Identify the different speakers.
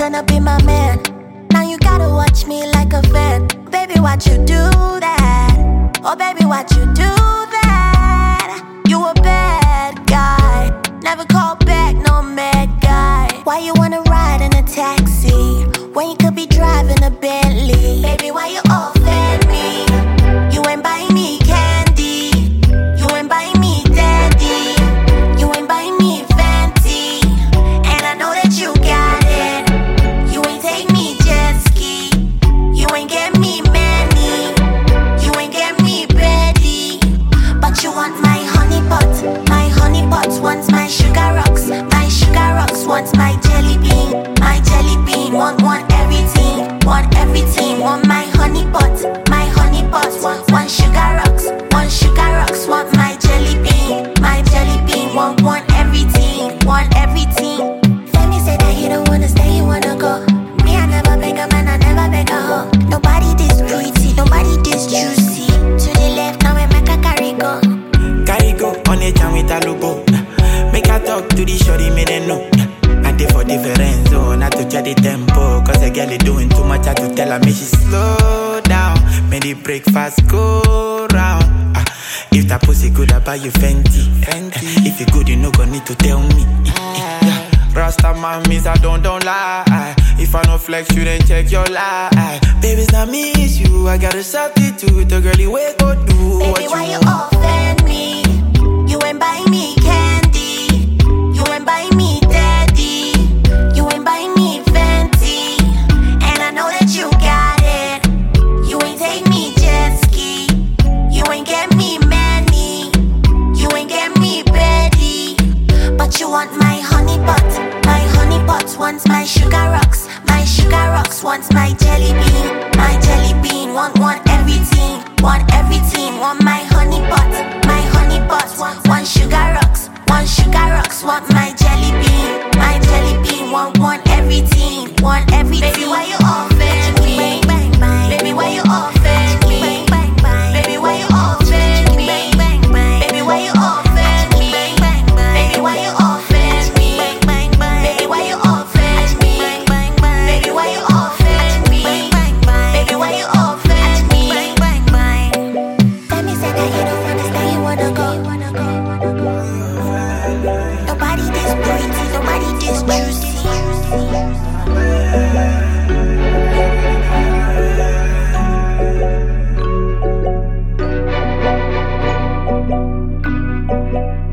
Speaker 1: tryna be my man. Now you gotta watch me like a fan. Baby, watch you do that. Oh, baby, watch you do that. You a bad guy. Never call back, no mad guy. Why you wanna ride in a taxi when you could be driving a Bentley? Baby, why you offend me? You ain't buying me candy. You ain't buying me daddy. You ain't buying me Fenty. And I know that you got it. You ain't take me jet ski. You ain't get me money. You ain't get me ready. But you want my honey pot. My honey pot wants my sugar rocks. My sugar rocks wants my jelly bean. My jelly bean want everything. Want everything. Want my honey pot. My honey pot want sugar rocks. Want sugar rocks. Want my jelly bean. My jelly bean want everything. Want everything. Femi said that he don't wanna stay, he wanna go. Me, I never beg a man, I never beg a hoe. Nobody this pretty, nobody this juicy. To the left, now we make a carry go.
Speaker 2: Carry go on a jam with a logo. Make her talk to the shorty, me they know. I did for different zone, I to check the tempo. Cause the girl is doing too much, I to tell her, me she slow down. Make the breakfast go round. If that pussy good, I buy you Fenty. If you good, you no gonna need to tell me. Rasta man means I don't lie. If I no flex, you then check your lie. Baby, it's not me, it's you. I got a substitute. The girl you wait go do.
Speaker 1: Baby, why you offend me? You ain't buying me candy. You ain't buying me daddy. You ain't buying me Fenty. And I know that you got it. You ain't take me jet ski. You ain't get me money. You ain't get me ready. But you want my honey pot. My honey pot wants my sugar rocks. My sugar rocks wants my jelly bean. My jelly bean want everything. Want everything. Want my honey pot. My honey pot want sugar rocks. Want sugar rocks. Want my jelly bean. My jelly bean want everything. Want everything. Baby, why you offend me? Bang, bang, bang. Baby, why you offend me? Bang, bang, bang. Baby, why you offend me? Bang, bang, bang. Baby, why you offend me? Bang, bang, bang. Baby, why you offend me? Bang, bang, bang. Baby, why you offend me? Bang, bang, bang. Baby, why you offend me? Bang, bang, bang. Baby, why you offend me? Bang, bang, bang. Femi said that he don't wanna stay, he wanna go. Nobody this pretty, nobody this juicy.